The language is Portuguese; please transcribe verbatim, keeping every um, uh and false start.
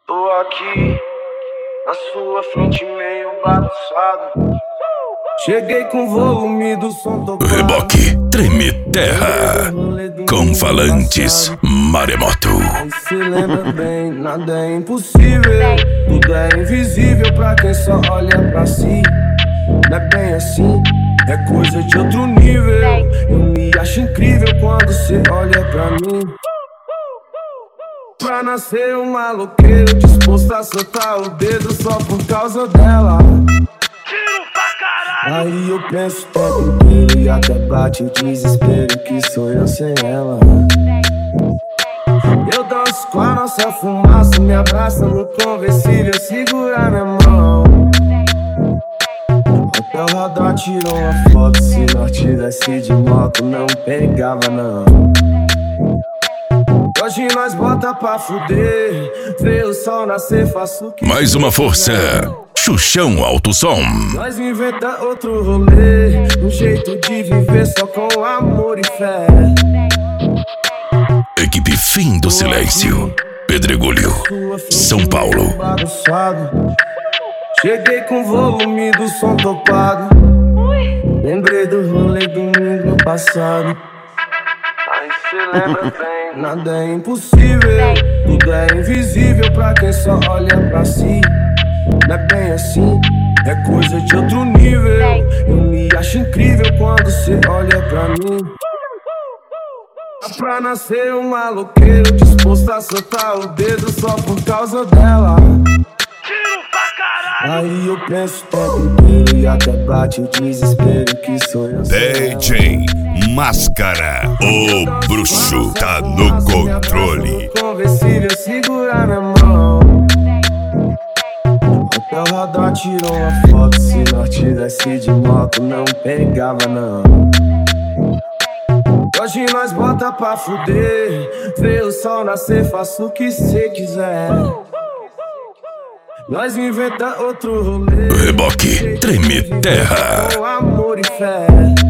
Tô aqui, na sua frente meio bagunçado. Cheguei com volume do som tocado. Reboque Treme Terra com falantes Maremoto. Aí cê lembra bem, nada é impossível. Tudo é invisível pra quem só olha pra si. Não é bem assim, é coisa de outro nível. Eu me acho incrível quando cê olha pra mim. Pra nascer um maloqueiro disposto a soltar o dedo só por causa dela. Aí eu penso o tempo inteiro e até bate o desespero que sou eu sem ela. Eu danço com a nossa fumaça, me abraça no conversível, segura minha mão. Até o radar tirou uma foto, se nós tivesse de moto não pegava não. Hoje nós bota pra fuder, vê o sol nascer, faço o que Mais uma força, Xuxão Alto Som. Nós inventa outro rolê, um jeito de viver só com amor e fé. Equipe Fim do Silêncio, Pedregulho, São Paulo. Cheguei com volume do som topado. Lembrei do rolê domingo passado. Aí cê lembra bem, nada é impossível. Tudo é invisível pra quem só olha pra si. Não é bem assim, é coisa de outro nível. Eu me acho incrível quando cê olha pra mim. Dá pra nascer um maloqueiro disposto a soltar o dedo só por causa dela. Aí eu penso o tempo inteiro e até bate o desespero que sou eu. D J Máscara, o bruxo tá no controle. Conversível, segura minha mão. Até o radar tirou uma foto, se nós tivesse de moto não pegava não. Hoje nós bota pra fuder, vê o sol nascer, faço o que cê quiser. Nós inventa outro rolê. Reboque Treme Terra com amor e fé.